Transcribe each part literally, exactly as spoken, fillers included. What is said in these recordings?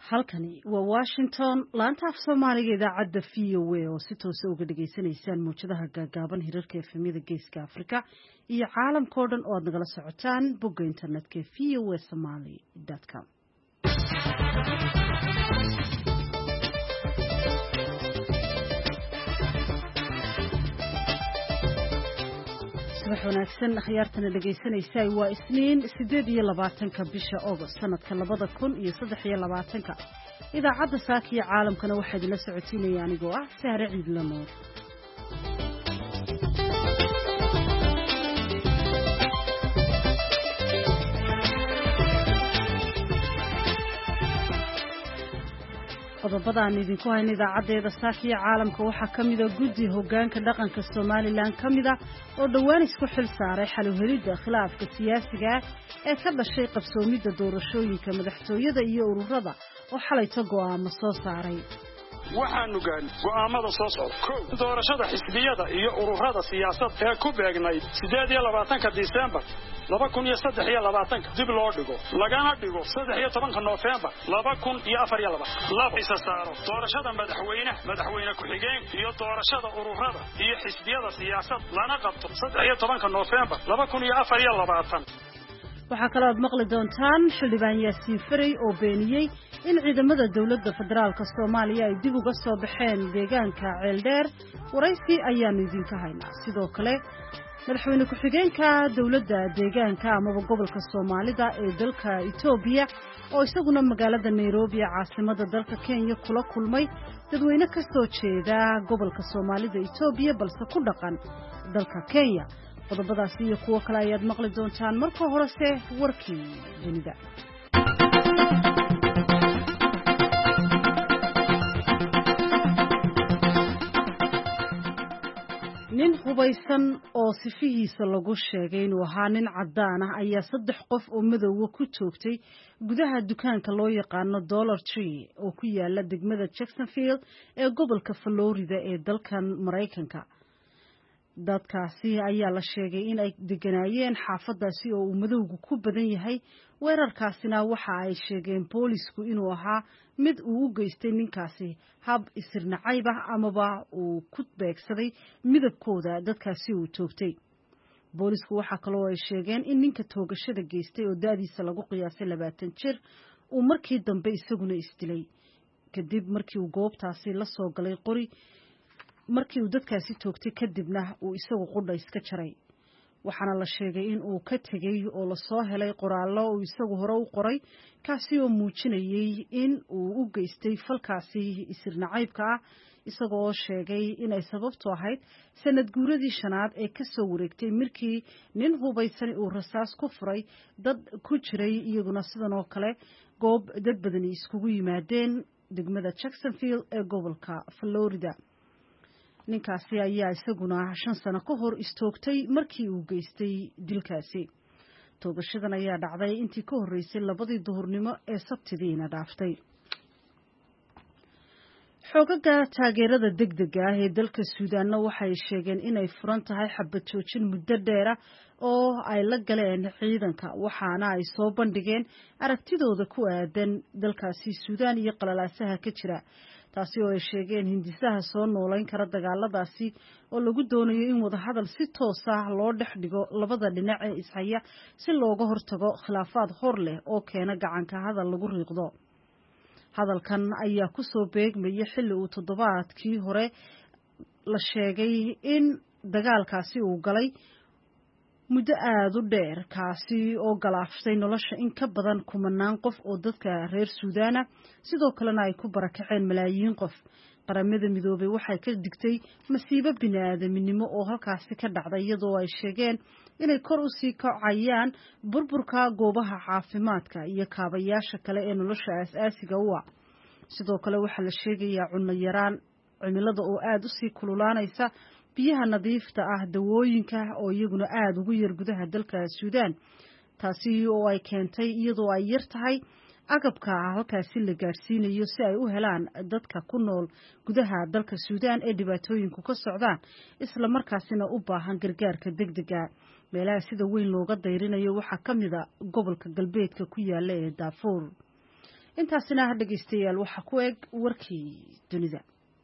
halkani waa Washington laanta af Soomaaliga idaacadda V O A oo si toos ah uga dhageysanaysaan muujadaha gaagaaban hirarka efemyada Geeska Afrika iyo caalamka oo dhan oo aad nagala socotaan bogga internetka v o a somali dot com. subax wanaagsan akhyaartana dhageysanaysaa waa isniin sideed iyo labaatanka bisha August sanadka labada kun iyo saddex iyo labaatanka idaacadda saaka iyo caalamkana waxaa idinla socotiinaya anigoo ah Sahre Ciidla Nuur. qodobada aan idinku hayno idaacadeeda saaka iyo caalamka waxaa ka mid ah guddi hoggaanka dhaqanka Somaliland ka mid ah oo dhawaan isku xil saaray xal u helidda khilaafka siyaasiga ah ee ka dhashay qabsoomidda doorashooyinka madaxtooyada iyo ururada oo xalayto go'aamo soo saaray. waxaanu gaadhnay go'aamada soo socda kow doorashada xisbiyada iyo ururada siyaasadda ee ku beegnayd sideed iyo labaatanka Diseembar laba kun iyo saddex iyo labaatanka dib loo dhigo lagana dhigo saddex iyo tobanka Noofembar laba kun iyo afar iyo labaatan laba isa saaro doorashada madaxweynaha madaxweyne ku-xigeen iyo doorashada ururada iyo xisbiyada siyaasadda lana qabto saddex iyo tobanka Noofembar laba kun iyo afar iyo labaatan. waxaa kaloo aad maqli doontaan xildhibaan Yaasiin Faray oo beeniyey in ciidamada dawladda federaalka Soomaaliya ay dib uga soo baxeen deegaanka Ceeldheer. waraysi ayaanu idinka haynaa. sidoo kale madaxweyne ku-xigeenka dawladda deegaanka amaba gobolka Soomaalida ee dalka Itoobiya oo isaguna magaalada Nairobi caasimada dalka Kenya kula kulmay dadweyne ka soo jeeda gobolka Soomaalida Itoobiya balse ku dhaqan dalka Kenya. qodobadaasi iyo kuwo kale ayaad maqli doontaan marka horese warkii dunida. nin hubaysan oo sifihiisa lagu sheegay inuu ahaa nin caddaan ah ayaa saddex qof oo madowga ku toogtay gudaha dukaanka loo yaqaano Dollar Tree oo ku yaala degmada Jacksonville ee gobolka Florida ee dalkan Mareykanka. dadkaasi ayaa la sheegay in ay deganaayeen xaafadaasi oo uu madowgu ku badan yahay. weerarkaasina waxa ay sheegeen boolisku inuu ahaa mid uu u geystay ninkaasi hab isirnacayb ah amaba uu ku beegsaday midabkooda dadkaasi uu toogtay. boolisku waxaa kaloo ay sheegeen in ninka toogashada geystay oo da'diisa lagu qiyaasay labaatan jir uu markii dambe isaguna isdilay kadib markii uu goobtaasi la soo galay qori markii uu dadkaasi toogtay kadibna uu isagu qudha iska jaray. waxaana la sheegay in uu ka tegey oo la soo helay qoraallo uu isagu hore u qoray kaasi oo muujinayay in uu u geystay falkaasi isirnacaybka ah isagoo sheegay inay sababtu ahayd sanad guuradii shanaad ee ka soo wareegtay markii nin hubaysan uu rasaas ku furay dad ku jiray iyaguna sidan oo kale goob dad badani iskugu yimaadeen degmada Jacksonville ee gobolka Florida. ninkaasi ayaa isaguna shan sano ka hor istoogtay markii uu geystay dilkaasi. toogashadan ayaa dhacday intii ka horreysay labadii duhurnimo ee Sabtidiina dhaaftay. xoogaga taageerada degdega ah ee dalka Suudaanna waxay sheegeen inay furan tahay xabad joojin muddo dheer ah oo ay la galeen ciidanka waxaana ay soo bandhigeen aragtidooda ku aadan dalkaasi Suudaan iyo qalalaasaha ka jira. taasi oo ay sheegeen hindisaha soo noolayn kara dagaaladaasi oo lagu doonayo in wadahadal si toos ah loo dhex dhigo labada dhinac ee ishaya si looga hortago khilaafaad hor leh oo keena gacanka hadal lagu riiqdo. hadalkan ayaa ku soo beegmaya xilli uu toddobaadkii hore la sheegay in dagaalkaasi uu galay muddo aad u dheer kaasi oo galaaftay nolosha in ka badan kumanaan qof oo dadka reer Suudaana sidoo kalena ay ku barakaceen malaayiin qof. qaramada midoobay waxay ka digtay masiibo bini'aadamnimo oo halkaasi ka dhacday iyadoo ay sheegeen inay kor u sii kacayaan burburka goobaha caafimaadka iyo kaabayaasha kale ee nolosha aasaasiga u ah. sidoo kale waxaa la sheegayaa cunno yaraan, cimilada oo aad u sii kululaanaysa, biyaha nadiifta ah, dawooyinka oo iyaguna aad ugu yar gudaha dalka Suudaan. taasi oo ay keentay iyadoo ay yar tahay agabka halkaasi la gaarsiinayo si ay u helaan dadka ku nool gudaha dalka Suudaan ee dhibaatooyinku ka socdaan isla markaasina u baahan gargaarka degdega. meelaha sida weyn looga dayrinayo waxaa ka mid ah gobolka galbeedka ku yaala ee Darfur. intaasina ha dhageystayaal waxa ku eg warkii dunida.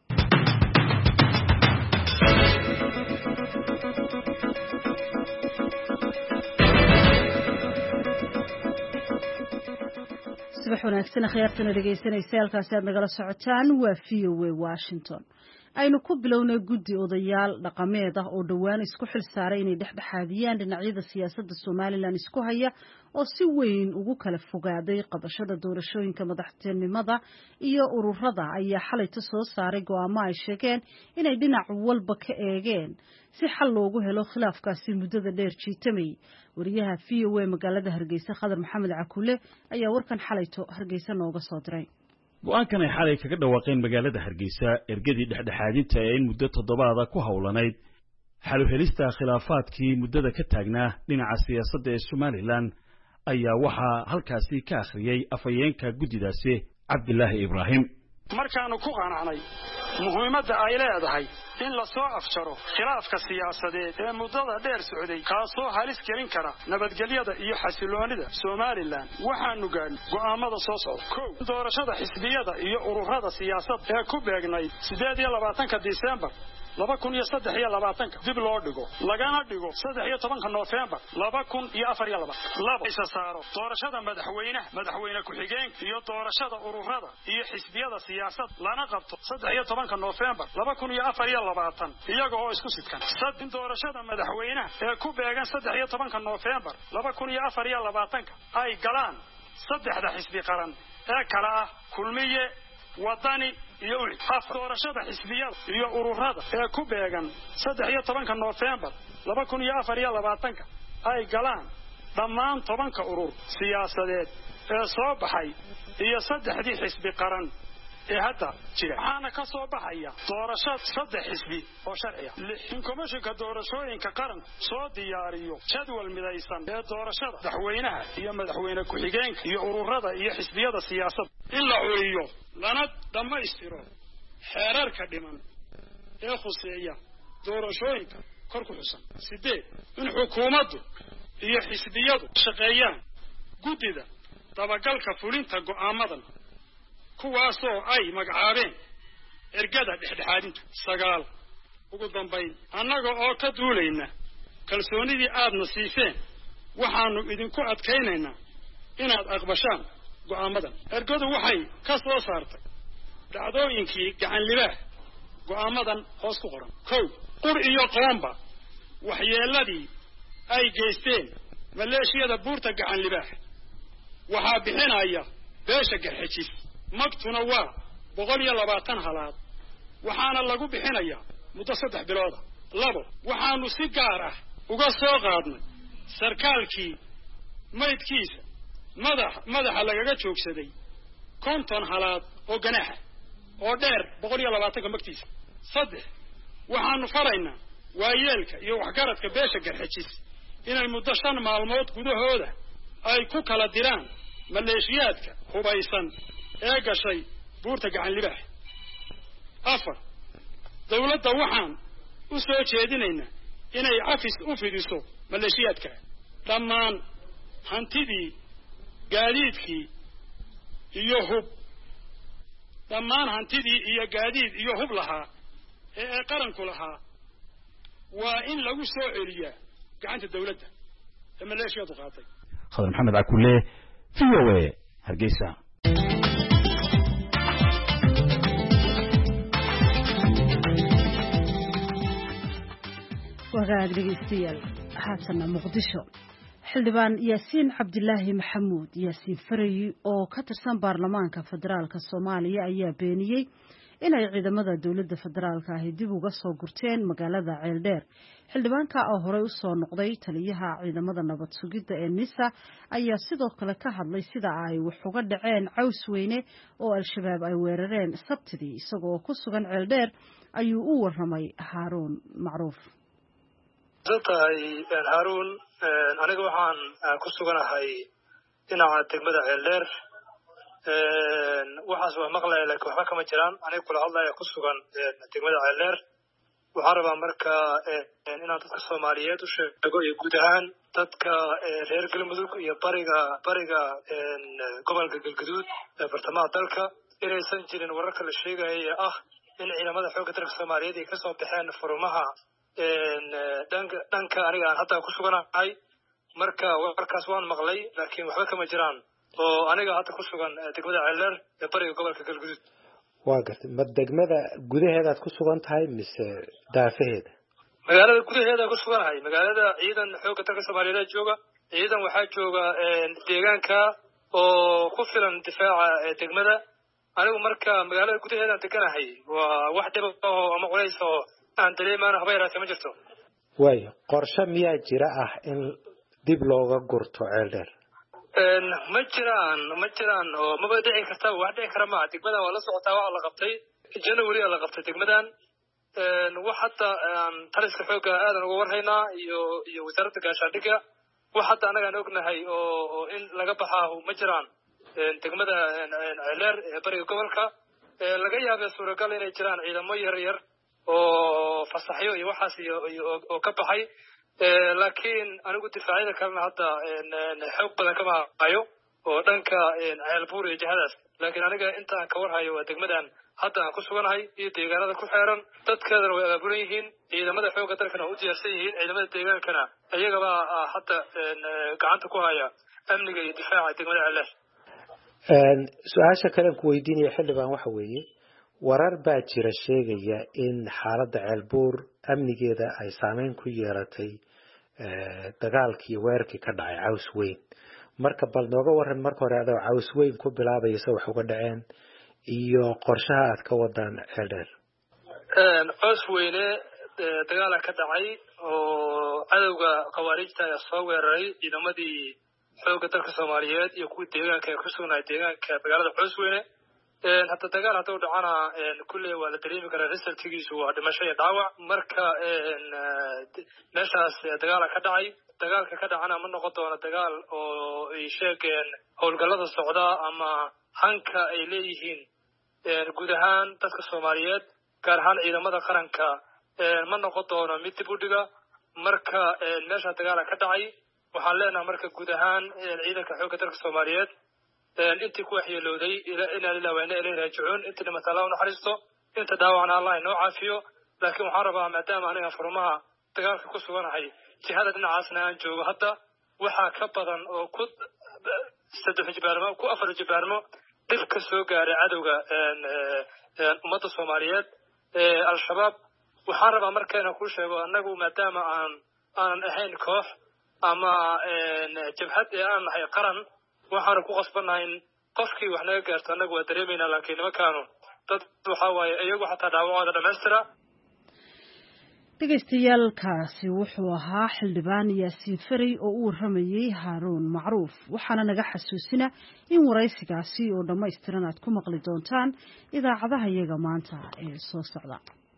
subax wanaagsan khiyaartana dhageysanaysa halkaasi aad nagala socotaan waa V O A Washington. aynu ku bilownay guddi odayaal dhaqameed ah oo dhawaan isku xil saaray inay dhexdhexaadiyaan dhinacyada siyaasadda Soomaaliland isku haya oo si weyn ugu kala fogaaday qabashada doorashooyinka madaxtinimada iyo ururada ayaa xalay soo saaray go'aamo ay sheegeen inay dhinac walba ka eegeen si xal loogu helo khilaafkaasi muddada dheer jiitamay. wariyaha V O A magaalada Hargeysa Khadar Maxamed Cakuule ayaa warkan xalayto Hargeysa nooga soo diray. go'aankan ay xalay kaga dhawaaqeen magaalada Hargeysa ergadii dhexdhexaadinta ee in muddo toddobaad ku hawlanayd xal u helista khilaafaadkii muddada ka taagnaa dhinaca siyaasadda ee Soomaaliland ayaa waxa halkaasi ka akhriyay afayeenka guddidaasi Cabdilaahi Ibraahim. markaanu ku qanacnay muhiimadda ay leedahay in la soo afjaro khilaafka siyaasadeed ee muddada dheer socday kaasoo halis gelin kara nabadgelyada iyo xasiloonida Soomaaliland waxaanu gaadhnay go'aamada soo socda. kow doorashada xisbiyada iyo ururada siyaasadda ee ku beegnay siddeed iyo labaatanka Diseembar laba kun iyo saddex iyo labaatanka dib loo dhigo lagana dhigo saddex iyo tobanka Noofembar laba kun iyo afar iyo labaatan. laba isa saaro doorashada madaxweynaha madaxweyne ku-xigeenka iyo doorashada ururada iyo xisbiyada siyaasadda lana qabto saddex iyo tobanka Noofembar laba kun iyo afar iyo labaatan iyaga oo isku sidkan. saddex doorashada madaxweynaha ee ku beegan saddex iyo tobanka Noofembar laba kun iyo afar iyo labaatanka ay galaan saddexda xisbi qaran ee kala ah kulmiye wadani iyo ucid. doorashada xisbiyada iyo ururada ee ku beegan saddex iyo tobanka Noofembar laba kun iyo afar iyo labaatanka ay galaan dhammaan tobanka urur siyaasadeed ee soo baxay iyo saddexdii xisbi qaran ee hadda jira. waxaana ka soo baxaya doorashada saddex xisbi oo sharci ah. in komishanka doorashooyinka qaran soo diyaariyo jadwal midaysan ee doorashada madaxweynaha iyo madaxweyne ku-xigeenka iyo ururada iyo xisbiyada siyaasadda in la curiyo lana dhammaystiro xeerarka dhiman ee khuseeya doorashooyinka kor ku xusan. sideed in xukuumaddu iyo xisbiyadu shaqeeyaan guddida dabagalka fulinta go'aamadan kuwaasoo ay magacaabeen ergada dhexdhexaadintu. sagaal ugu dambayn annaga oo ka duulayna kalsoonidii aadna siiseen waxaanu idinku adkaynaynaa inaad aqbashaan go'aamadan. ergadu waxay ka soo saartay dhacdooyinkii gacan libaax go'aamadan hoos ku qoran. kow qur iyo qoomba waxyeeladii ay geysteen maleeshiyada buurta gacan libaax waxaa bixinaya beesha garxajis. magtuna waa boqol iyo labaatan halaad waxaana lagu bixinayaa muddo saddex bilooda. labo waxaanu si gaar ah uga soo qaadnay sarkaalkii maydkiisa madax madaxa lagaga joogsaday konton halaad oo ganaaxa oo dheer boqol iyo labaatanka magtiisa. saddex waxaanu faraynaa waayeelka iyo waxgaradka beesha garxajis inay muddo shan maalmood gudahooda ay ku kala diraan maleeshiyaadka hubaysan ee gashay buurta gacan libaax. afar dawladda waxaan u soo jeedinaynaa inay cafis u fidiso maleeshiyaadka dhammaan hantidii gaadiidkii iyo hub dhammaan hantidii iyo gaadiid iyo hub lahaa ee ay qaranku lahaa waa in lagu soo celiyaa gacanta dawladda ee maleeshiyadu qaatay. Khadar Maxamed Cakuule V O A Hargeysa. wagaag dhegeystayaal haatana Muqdisho. xildhibaan Yaasiin Cabdilaahi Maxamuud Yaasiin Farayi oo ka tirsan baarlamaanka federaalka Soomaaliya ayaa beeniyay inay ciidamada dawladda federaalka ah dib uga soo gurteen magaalada Ceeldheer. xildhibaanka oo horey u soo noqday taliyaha ciidamada nabad sugidda ee NISA ayaa sidoo kale ka hadlay sida ay wax uga dhaceen caws weyne oo al-shabaab ay weerareen Sabtidii isagoo ku sugan Ceeldheer ayuu u waramay Haaruun Macruuf. tahay Haaruun aniga waxaan ku suganahay dhinaca degmada Ceeldheer waxaas waa maqlay laakiin waxba kama jiraan. aniga kula hadlaya ku sugan degmada Ceeldheer waxaan rabaa marka inaan dadka Soomaaliyeed u sheego iyo guud ahaan dadka reer galmudug iyo bariga bariga gobolka galgaduud ee bartamaha dalka inaysan jirin wararka la sheegaya ah in ciidamada xoogga dalka Soomaaliyeed ay ka soo baxeen furmaha dhanka dhanka aniga aan hadda ku suganahay marka warkaas waan maqlay laakiin waxba kama jiraan oo aniga hadda ku sugan degmada Ceeldheer ee bariga gobolka galgaduud waa gartay ma degmada gudaheeda aad ku sugan tahay mise daafaheeda magaalada gudaheeda ku suganahay magaalada ciidan xoogga dalka Soomaaliyeed jooga ciidan waxaa jooga deegaanka oo ku filan difaaca degmada anigu marka magaalada gudaheeda deganahay waa wax dhib ah ama culays oo aan dareemaan haba yaraatee ma jirto way qorshe miyaa jira ah in dib looga gurto Ceeldheer een ma jiraan ma jiraan oo ma dhici karta wax dhici kara ma degmada waa la socotaa waxa la qabtay January la qabtay degmadan een wax hadda aan taliska xoogga aadan uga warhaynaa iyo iyo wasaaradda gaashaandhigga wax hadda anaga aan ognahay oo in laga baxaa ma jiraan een degmada Ceeldheer ee bariga gobolka ee laga yaabay suuragal inay jiraan ciidamo yar yar oo fasaxyo iyo waxaas iyo oo ka baxay ee laakiin anigu difaacida kalena hadda een xoog badan kama hayo oo dhanka Ceelbuur iyo jihadaas laakiin aniga inta aan ka warhayo waa degmadan hadda aan ku suganahay iyo deegaanada ku xeeran dadkeedana way abuuran yihiin ciidamada xoogga dalkana u diyaarsan yihiin ciidamada deegaankana ayagaba hadda gacanta ku haya amniga iyo difaaca degmada Ceeldheer een su'aasha kale ku weydiinaya xildhibaan waxa weeye warar baa jira sheegaya in xaaladda Ceelbuur amnigeeda ay saameyn ku yeelatay dagaalkii weerarkii ka dhacay Caws Weyn marka bal nooga waran marka hore adoo Caws Weyn ku bilaabaysa wax uga dhaceen iyo qorshaha aad ka wadaan Ceeldheer een Caws Weyn dagaal ka dhacay oo cadawga khawaarijta ay soo weeraray ciidamadii xoogga dalka Soomaaliyeed iyo kuwa deegaanka ee ku sugnaa deegaanka magaalada Caws Weyn een hadda dagaal hadda u dhacana een kulli waa la dareemi karaa resultigiisu waa dhimasho iyo dhaawac marka een meeshaas dagaal ka dhacay dagaalka ka dhacana ma noqon doono dagaal oo ay sheegeen howlgallada socda ama hanka ay leeyihiin een guud ahaan dadka Soomaaliyeed gaar ahaan ciidamada qaranka een ma noqon doono mid dib u dhiga marka een meesha dagaal ka dhacay waxaan leenahay marka guud ahaan ciidanka xoogga dalka Soomaaliyeed een intii ku waxyeelowday ila ila ila wayna ila raajicoon inta mas'ala u naxariisto inta dhaawacna Allah inoo caafiyo laakiin waxaan rabaa maadaama aniga furmaha dagaalka ku suganahay jihada dhinacaasna aan joogo hadda waxa ka badan oo ku saddex jibaarmo ku afar jibaarmo dib ka soo gaaray cadawga een ummadda Soomaaliyeed ee al-shabaab waxaan rabaa markayna ku sheego anagu maadaama aan aan ahayn koox ama een jabhad ee aan nahay qaran waxaan ku qasbanayn qofkii wax naga gaarto anagu waa dareemayna laakiin ma kaano dad waxa waaye iyagu xataa dhaawacooda dhamaystira dhegeystayaaalkaasi wuxuu ahaa xildhibaan Yaasiin Faray oo uu waramayay Haaruun Macruuf waxaana naga xasuusina in waraysigaasi oo dhammaystiran aad ku maqli doontaan idaacadaha iyaga maanta ee soo socda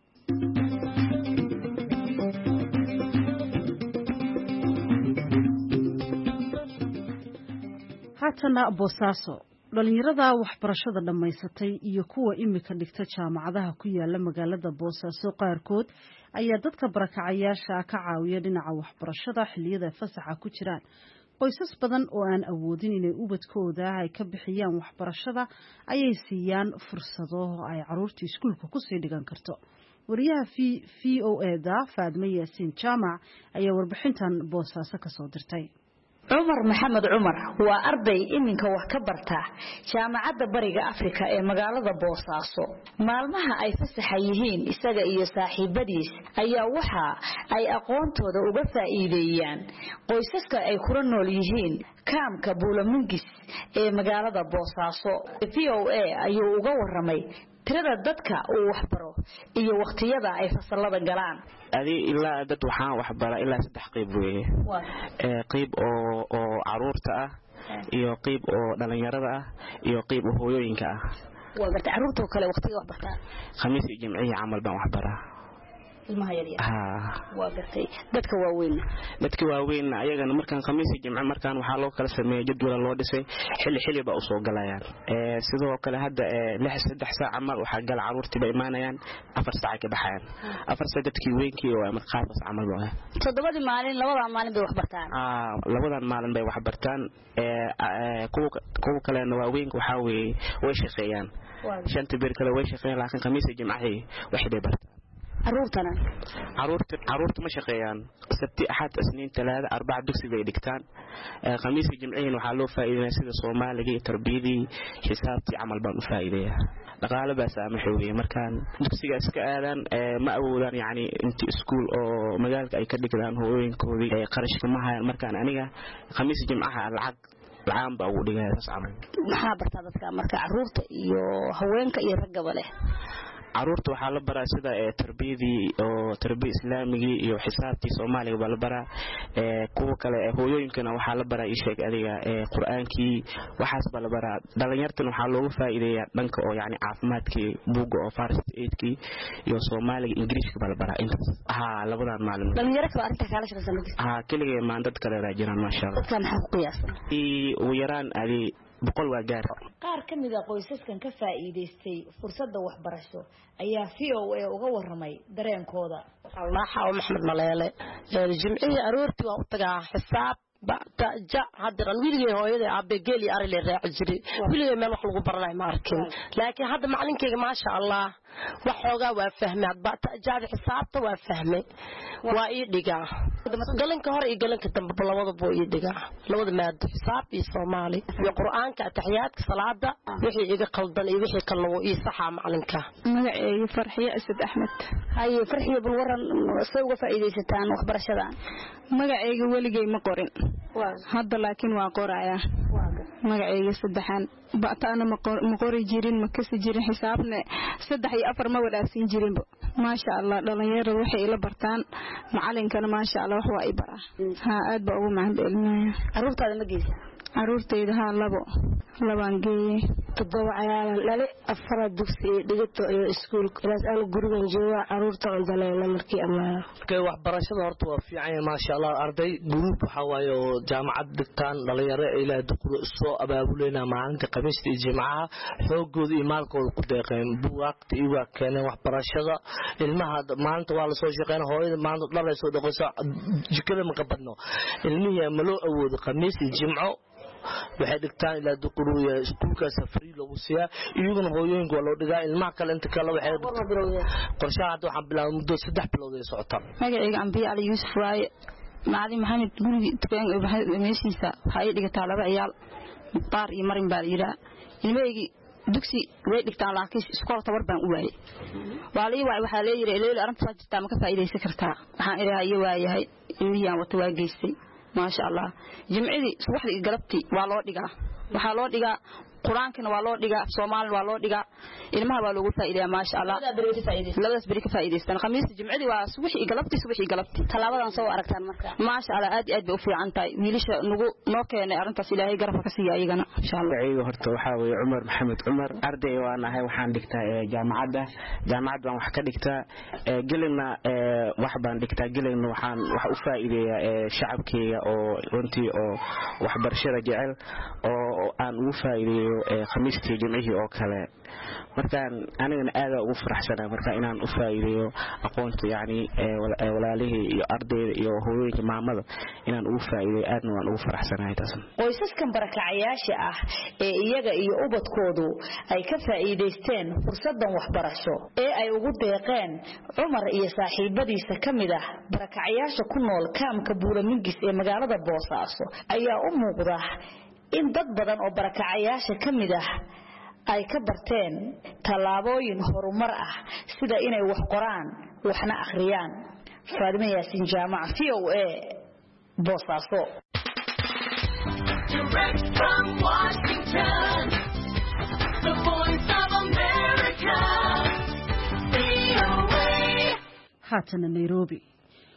haatana Boosaaso dhalinyarada waxbarashada dhamaysatay iyo kuwa imika dhigta jaamacadaha ku yaala magaalada Boosaaso qaarkood ayaa dadka barakacayaasha ka caawiya dhinaca waxbarashada xilliyada fasaxa ku jiraan qoysas badan oo aan awoodin inay ubadkooda ay ka bixiyaan waxbarashada ayay siiyaan fursado ay caruurta iskuulka ku sii dhigan karto wariyaha V O A da Faadma Yaasiin Jaamac ayaa warbixintan Boosaaso ka soo dirtay عمر محمد عمر waa arday iminka wax ka barta jaamacadda bariga Afrika ee magaalada Boosaaso maalmaha ay fasaxa yihiin isaga iyo saaxiibadiis ayaa waxa ay aqoontooda uga faa'iideeyaan qoysaska ay ku nool yihiin kaamka Buulamungis ee magaalada Boosaaso V O A ayuu uga waramay tirada dadka uu wax baro iyo waqtiyada ay fasalada galaan adii ilaa dad waxaan wax bara ilaa saddex qayb weeye ee qayb oo oo caruurta ah iyo qayb oo dhalinyarada ah iyo qayb oo hooyooyinka ah waa garta caruurta kale waqtiga wax bartaan khamiis iyo jimciye amal baan wax baraa ilmaha yar yar ha waa gartay dadka waaweyn dadka waaweyn ayagana markaan khamiisi jimco markaan waxa loo kala sameeyay jadwal loo dhisay xilli xilli ba u soo galayaan ee sidoo kale hadda lix saddex saac amal waxa gal caruurtii ba imaanayaan afar saac ka baxayaan afar saac dadkii weynkii oo ama qaabas amal waa todobadii maalin labada maalin bay wax bartaan ah labadan maalin bay wax bartaan ee kuwa kuwa kale waaweyn waxa weey way shaqeeyaan shanta bir kale way shaqeeyaan laakiin khamiisi jimcaha waxay bay bartaan caruurtana caruurta caruurta ma shaqeeyaan sabti axad isniin talaada arbaca dugsi bay dhigtaan khamiis jimciin waxa loo faa'iideeyaa sida Soomaaliga iyo tarbiyadii xisaabtii amal baan u faa'iideeyaa dhaqaale baa saamaxay markaan dugsiga iska aadan ma awoodaan yaani inta iskuul oo magaalka ay ka dhigtaan hooyinkoodii ay qarashka ma hayaan markaan aniga khamiis jimcaha lacag lacaan baa ugu dhigayaa saamayn maxaa bartaa dadka marka caruurta iyo haweenka iyo ragaba leh caruurta waxa la baraa sida ee tarbiyadii oo tarbiya islaamiga iyo xisaabtii Soomaaliga baa la baraa ee kuwa kale ee hooyooyinkana waxa la baraa isheeg adiga ee quraankii waxaas baa la baraa dhalinyartan waxa loogu faa'iideeyaa dhanka oo yaani caafimaadkii buuga oo first aidkii iyo Soomaaliga Ingiriiska baa la baraa intaas ha labadan maalin dhalinyaro kale arinta kala shaqeysan ha kaliya maan dad kale raajinaan ma sha Allah dadka maxaa ku qiyaasan ee u yaraan ali boqol waa gaar qaar kamid ah qoysaskan ka faa'iideystay fursadda waxbarasho ayaa V O A uga waramay dareenkooda Allah xaw Maxamed Maleele jimciga aroortii waa u tagaa xisaab bacda ja hadran wiilgay hooyada aabe geeli ari le raac jiray wiilgay meel wax lagu baranay ma arkin laakiin hadda macalinkeyga ma sha Allah wax xoogaa waa fahmay bacda ja xisaabta waa fahmay waa ii dhigaa galanka hore iyo galanka dambe labada boo ii dhigaa labada maad xisaab iyo Soomaali iyo Quraanka taxiyaadka salaada wixii iga qaldan iyo wixii kale oo ii saxa macalinka magacayga Farxiye Asad Ahmed hay Farxiye bal waran soo uga faa'iideysataan waxbarashada magacayga waligay ma qorin hadda laakiin waa qoraya magacayga saddexan baataana ma qori jirin ma kasi jirin xisaabna saddex iyo afar ma wadaagsin jirin ma sha Allah dhalinyarada waxay ila bartaan macalinkana ma sha Allah wax waa i baraa ha aad ba ugu macaan ilmaha caruurtaada ma geysa caruurtayda ha labo labaan geeyay todoba ayaan lale afar dugsi dhigato iyo iskuul ilaas aan gurigan jooga caruurta aan dalayna markii ama kay waxbarashada horta waa fiican ma sha Allah arday group waxa waaye oo jaamacad dhigtaan dhalinyaro ilaa duqlo soo abaabuleena maalinta khamiista iyo jimcaha xoogooda iyo maalkooda ku deeqeen buugaagta iyo waa keeneen waxbarashada ilmaha maanta waa la soo shaqeynaa hooyada maanta dhar ay soo dhaqayso jikada ma qabadno ilmihi ma loo awoodo khamiis iyo jimco waxay dhigtaan ilaa duqruuya iskuulka safri lagu siyaa iyaguna hooyooyinka waa loo dhigaa ilmaha kale inta kale waxay qorshaha hadda waxaan bilaabay muddo saddex bilood ay socotaan magacayga Ambiya Ali Yusuf waaye macallin Maxamed guriga tukaan oo meeshiisa waxay dhigataa laba ciyaal Muqtaar iyo Marin baa yira ilmeygi dugsi way dhigtaan laakiin iskool tabar baan u waayay waalii waxa la yiri ilaa arrinta jirta ma ka faa'iideysan kartaa waxaan ilaahay waayahay ilmiyaan wata waa geystay ما شاء الله جمعي صباحي قلبتي والله دقا waxa loo dhigaa quraankana waa loo dhigaa Soomaali waa loo dhigaa ilmaha waa lagu faa'iideeyaa ma sha Allah labadaas bari ka faa'iideystaan khamiis jimcidi waa subaxii galabtii subaxii galabtii talaabadan soo aragtaan marka ma sha Allah aad aad bay u fiican tahay wiilasha nagu noo keenay arintaas Ilaahay garabka ka siiyo ayagana insha Allah ayuu horta waxa weey Umar Maxamed Umar arday waan ahay waxaan dhigtaa jaamacada jaamacada wax ka dhigtaa gelina wax baan dhigtaa gelina waxaan wax u faa'iideeyaa shacabkeyga oo runtii oo waxbarashada jecel oo aan ugu faa'iideeyo khamiistii jimcihii oo kale markaan anigana aad ugu faraxsanahay marka inaan u faa'iideeyo aqoonta yaani walaalihii iyo ardayda iyo hooyooyinka maamada inaan ugu faa'iideeyo aadna waan ugu faraxsanahay taas qoysaskan barakacayaasha ah ee iyaga iyo ubadkoodu ay ka faa'iideysteen fursadan waxbarasho ee ay ugu deeqeen Umar iyo saaxiibadiisa kamid ah barakacayaasha ku nool kaamka Buuramingis ee magaalada Boosaaso ayaa u muuqda in dad badan oo barakacayaasha kamid ah ay ka barteen talaabooyin horumar ah sida inay wax qoraan waxna akhriyaan Faadima Yaasin Jaamac V O A Boosaaso Direct from Washington The Voice of America V O A haatana Nairobi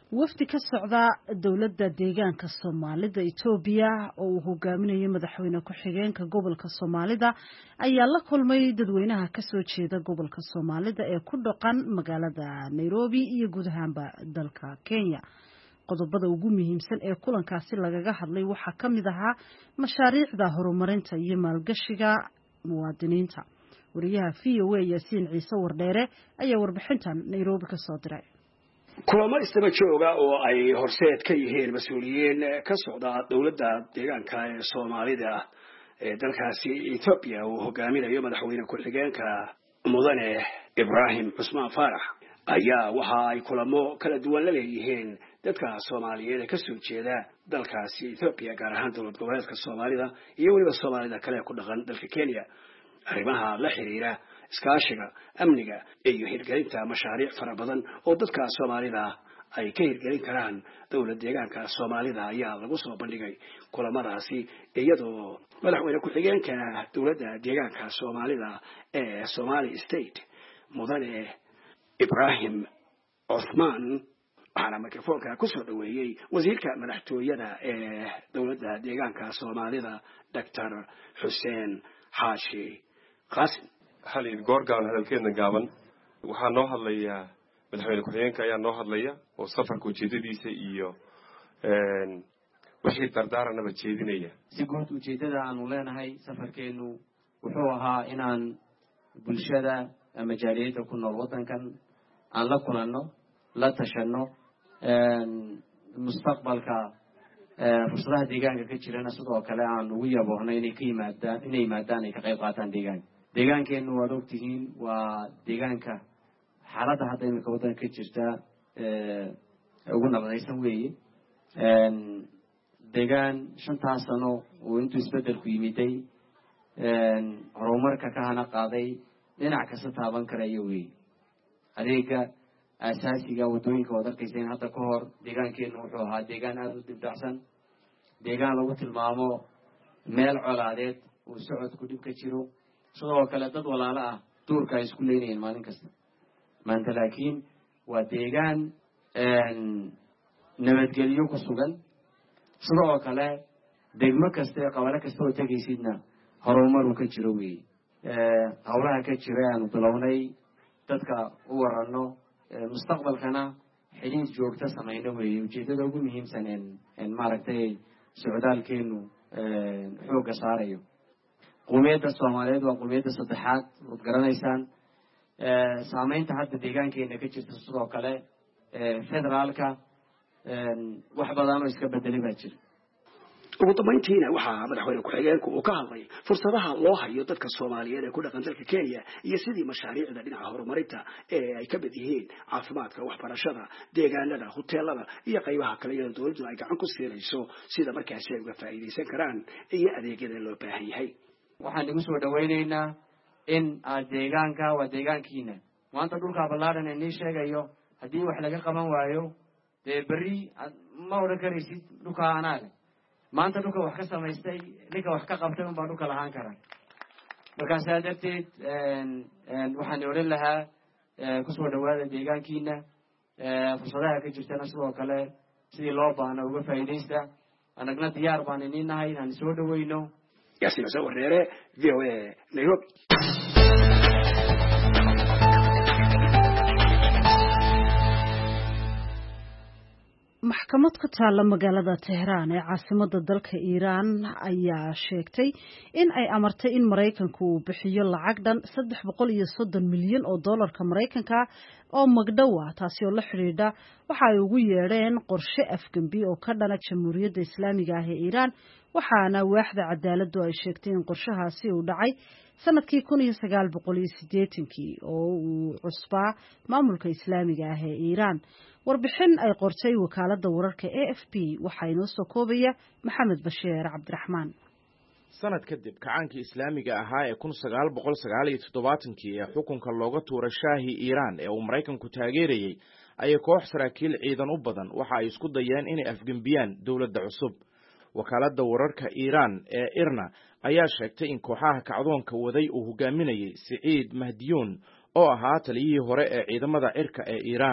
wafdi ka socda dowladda deegaanka Soomaalida Itoobiya oo uu hogaaminayo madaxweyne ku-xigeenka gobolka Soomaalida ayaa la kulmay dadweynaha ka soo jeeda gobolka Soomaalida ee ku dhaqan magaalada Nairobi iyo guud ahaanba dalka Kenya. qodobada ugu muhiimsan ee kulankaasi lagaga hadlay waxaa ka mid ahaa mashaariicda horumarinta iyo maalgashiga muwaadiniinta. wariyaha V O A Yaasiin Ciise Wardheere ayaa warbixintan Nairobi ka soo diray. kulamo istaba jooga oo ay horseed ka yihiin mas'uuliyiin ka socda dowladda deegaanka ee Soomaalida ee dalkaasi Ethiopia oo hogaaminayo madaxweyne ku-xigeenka mudane Ibrahim Cusmaan Faarax ayaa waxa ay kulamo kala duwan la leeyihiin dadka Soomaaliyeed ee ka soo jeeda dalkaasi Ethiopia gaar ahaan dowlad goboleedka Soomaalida iyo waliba Soomaalida kale ku dhaqan dalka Kenya. arrimaha la xiriira iskaashiga amniga iyo hirgelinta mashaariic fara badan oo dadka Soomaalida ay ka hirgelin karaan dowladda deegaanka Soomaalida ayaa lagu soo bandhigay kulamadaasi iyadoo madaxweyne ku-xigeenka dowladda deegaanka Soomaalida ee Somali State mudane Ibrahim Cusmaan waxaana mikrofoonka ku soo dhaweeyay wasiirka madaxtooyada ee dowladda deegaanka Soomaalida Doctor Hussein Xaashi Qaasim. Halid Gorgaan hadalkeedna gaaban waxaa noo hadlaya madaxweyne ku-xigeenka ayaa noo hadlaya oo safarka ujeedadiisa iyo een wixii dardaaranaba jeedinaya. si guud ujeedada aanu leenahay safarkeenu wuxuu ahaa inaan bulshada ama jaaliyada ku nool wadankan aan la kulanno la tashano een mustaqbalka fursadaha deegaanka ka jirana sidoo kale aan ugu yaboohno inay ka yimaadaan inay yimaadaan ay ka qayb qaataan deegaanka. deegaankeenu waad ogtihiin waa deegaanka xaaladda hadda imika waddanka ka jirta ugu nabadaysan weeye. deegaan shantaas sano uu intuu isbedelku yimiday horumarka ka hana qaaday dhinac kasta taaban karaya weeye. adeega asaasiga wadooyinka waad arkaysa in hadda ka hor deegaankeenu wuxuu ahaa deegaan aada u dibdhacsan, deegaan lagu tilmaamo meel colaadeed uu socodku dhib ka jiro, sidoo kale dad walaalo ah duurka ay isku leynayeen maalin kasta. maanta laakiin waa deegaan nabadgelyo ku sugan, sidoo kale degmo kasta ee qabalo kasta oo tegaysidna horumaru ka jiro weeye. howlaha ka jira aanu bilownay dadka u waranno mustaqbalkana xiriir joogto samayno weeye. ujeedada ugu muhiimsan en maaragtay socdaalkeenu xoogga saarayo. qowmiyadda Soomaaliyeed waa qowmiyadda saddexaad ood garanaysaan. saamaynta hadda deegaankeena ka jirta sidoo kale federaalka wax badan oo iska bedelay baa jira. ugu dambeyntiina waxaa madaxweyne ku-xigeenku uu ka hadlay fursadaha loo hayo dadka Soomaaliyeed ee ku dhaqan dalka Kenya iyo sidii mashaariicda dhinaca horumarinta ee ay ka mid yihiin caafimaadka, waxbarashada, deegaanada, hoteelada iyo qaybaha kale ee dowladdu ay gacan ku siinayso sida markaasi ay uga faa'iideysan karaan iyo adeegyada loo baahan yahay. waxaan igu soo dhaweynaynaa in aad deegaanka waa deegaankiina maanta dhulka ballaaran ee nii sheegayo haddii wax laga qaban waayo dee berri ma odhan karaysid dhulka anaa leh. maanta dhulka wax ka samaystay ninka wax ka qabtay unbaa dhulka lahaan kara. markaasaa darteed waxaan odhan lahaa kusoo dhawaada deegaankiina, fursadaha ka jirtana sidoo kale sidii loo baahna uga faa'iidaysta. anagna diyaar baan iniin nahay inaan soo dhaweyno. Yaasiin Ciise Wardheere, V O A, Nairobi. maxkamad ku taalla magaalada Tehran ee caasimadda dalka Iiraan ayaa sheegtay in ay amartay in Mareykanku uu bixiyo lacag dhan saddex boqol iyo soddon milyan oo doolarka Mareykanka oo magdhow ah, taasi oo la xidhiidha waxa ay ugu yeedheen qorshe afgembi oo ka dhana Jamhuuriyadda Islaamiga ah ee Iiraan. waxaana waaxda cadaaladdu ay sheegtay in qorshahaasi uu dhacay sanadkii kun iyo sagaal boqol iyo siddeetankii oo uu cusbaa maamulka Islaamiga ah ee Iiraan. warbixin ay qortay wakaaladda wararka A F P waxaa inoo soo koobaya Maxamed Bashiir Cabdiraxmaan. sanad kadib kacaankii islaamiga ahaa ee kun sagaal boqol sagaal iyo toddobaatankii ee xukunka looga tuuray shaahii Iiraan ee uu Mareykanku taageerayay ayay koox saraakiil ciidan u badan waxa ay isku dayeen inay afgembiyaan dowladda cusub. wakaaladda wararka Iiraan ee Irna ayaa sheegtay in kooxaha kacdoonka waday uu hogaaminayay Siciid Mahdiyuun oo ahaa taliyihii hore ee ciidamada cirka ee Iiraan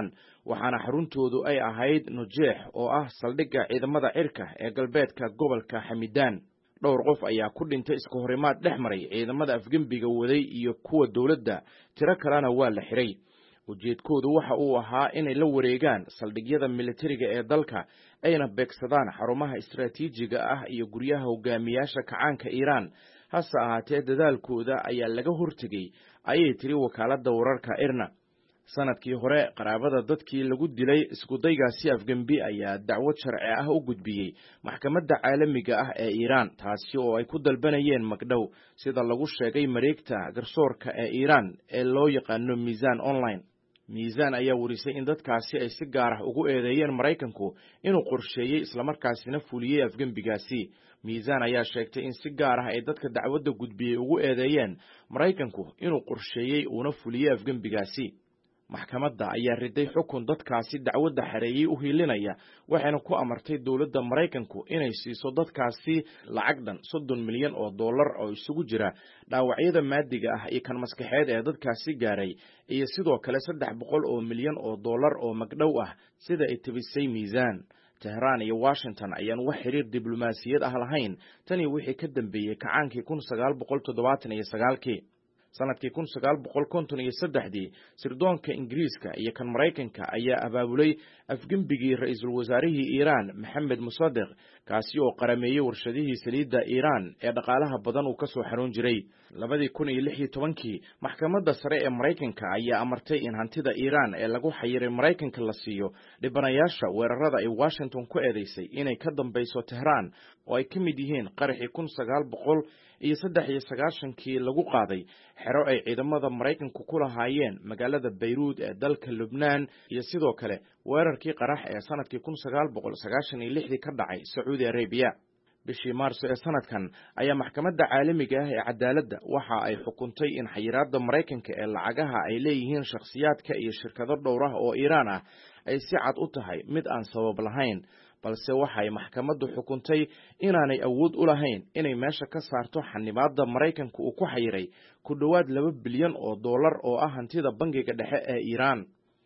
waxaana xaruntoodu ay ahayd nujeex oo ah saldhigga ciidamada cirka ee galbeedka gobolka xamidaan. dhowr qof ayaa ku dhintay iska horimaad dhex maray ciidamada afgembiga waday iyo kuwa dowladda, tiro kalena waa la xiray. ujeedkoodu waxa uu ahaa inay la wareegaan saldhigyada militariga ee dalka, ayna beegsadaan xarumaha istaraatiijiga ah iyo guryaha hogaamiyaasha kacaanka Iiraan. hase ahaatee dadaalkooda ayaa laga hortegay, ayay tiri wakaaladda wararka I R N A. sanadkii hore qaraabada dadkii lagu dilay iskudaygaasi afgembi ayaa dacwad sharci ah u gudbiyey maxkamadda caalamiga ah ee Iiraan, taasi oo ay ku dalbanayeen magdhow, sida lagu sheegay mareegta garsoorka ee Iiraan ee loo yaqaano Miisaan Online. Miisaan ayaa warisay in dadkaasi ay si gaar ah ugu eedeeyeen Maraykanku inuu qorsheeyey islamarkaasina fuliyey afgembigaasi. Miisaan ayaa sheegtay in si gaar ah ay dadka dacwadda gudbiyey ugu eedeeyeen Maraykanku inuu qorsheeyey uuna fuliyey afgembigaasi. maxkamadda ayaa riday xukun dadkaasi dacwadda xareeyey u hiilinaya, waxayna ku amartay dowladda Maraykanku inay siiso dadkaasi lacag dhan soddon milyan oo dollar oo isugu jira dhaawacyada maadiga ah iyo kan maskaxeed ee dadkaasi gaaray, iyo sidoo kale saddex boqol oo milyan oo dollar oo magdhow ah sida ay tibisay Miisaan. Tehran iyo Washington ayaan wax xiriir diblomaasiyad ah lahayn tani wixii ka dambeeyay kacaankii kun sagaal boqol toddobaatan iyo sagaalkii. sanadkii kun sagaal boqol konton iyo saddexdii sirdoonka Ingiriiska iyo kan Maraykanka ayaa abaabulay afgembigii ra'iisul wasaarihii Iiraan Maxamed Musaddiq, kaasi oo qarameeyey warshadihii saliidda Iiraan ee dhaqaalaha badan uu ka soo xaroon jiray. labadii kun iyo lix iyo tobankii maxkamadda sare ee Maraykanka ayaa amartay in hantida Iiraan ee lagu xayiray Maraykanka la siiyo dhibanayaasha weerarada ay Washington ku eedeysay inay ka dambayso Tehran, oo ay ka mid yihiin qaraxii kun sagaal boqol iyo saddex iyo sagaashankii lagu qaaday xero ay ciidamada Maraykanku ku lahaayeen magaalada Beirut ee dalka Lubnaan, iyo sidoo kale weerarkii qarax ee sanadkii kun sagaal boqol sagaashan iyo lixdii ka dhacay Saudi Arabia. bishii Maarso ee sanadkan ayaa maxkamadda caalamiga ah ee cadaaladda waxa ay xukuntay in xayiraadda Maraykanka ee lacagaha ay leeyihiin shakhsiyaadka iyo shirkado dhowr ah oo Iiraan ah ay si cad u tahay mid aan sabab lahayn, balse waxay maxkamaddu xukuntay inaanay awood u lahayn inay meesha ka saarto xanibaadda Maraykanku uu ku xayiray ku dhowaad laba bilyan oo dollar oo ah hantida bangiga dhexe ee Iiraan.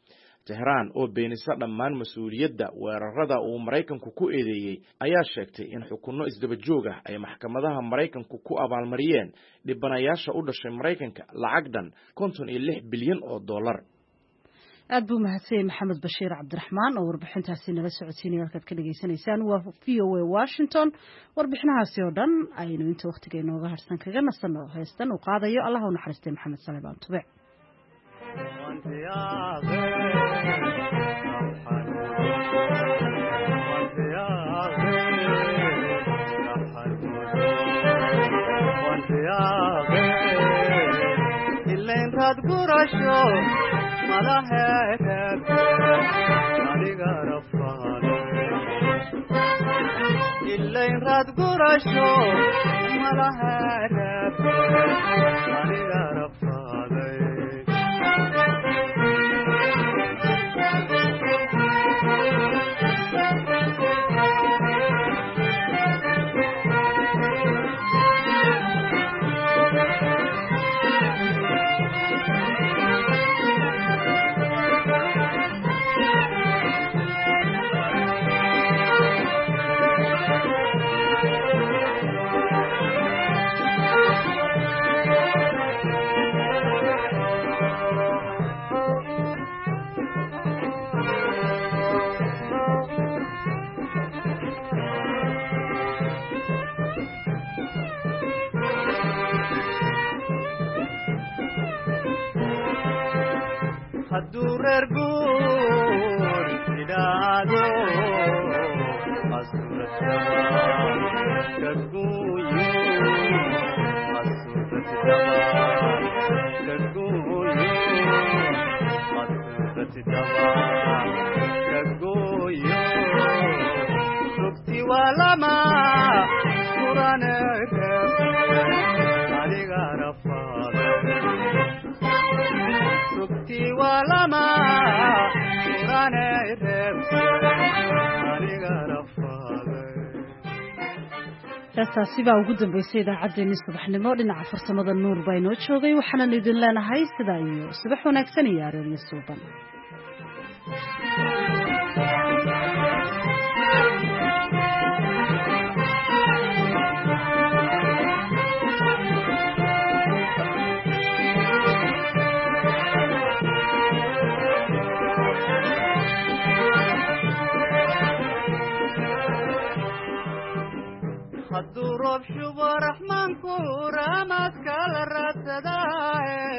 Tehran oo beenisa dhammaan mas'uuliyadda weerarada uu Maraykanku ku eedeeyey ayaa sheegtay in xukunno isdaba joog ah ay maxkamadaha Maraykanku ku abaalmariyeen dhibanayaasha u dhashay Maraykanka lacag dhan konton iyo lix bilyan oo dollar. aad buu mahadsan Maxamed Bashiir Cabdiraxmaan oo warbixintaasi nala socodsiinay. halkaad ka dhageysanaysaan waa V O A Washington. warbixinahaasi oo dhan aynu inta waqtiga inooga harsan kaga nasano heestan uu qaadayo Allah u naxariistay Maxamed Salebaan Tube. ilayntaad gurasho malaheed aniga rafaale ilayntaad gurasho malaheed aniga rafaale hadduu reer guur idhaado kaguyo rugti waa lama kuraneke aniga rafaade rugti waa lama kuraneke aniga rafaade. heestaasi baa ugu dambeysay idaacaddeenii subaxnimo. dhinaca farsamada nuur baa inoo joogay. waxaanan idin leenahay sidaa iyo subax wanaagsan iyo arooryo suuban. ku ramadka la raadsadaa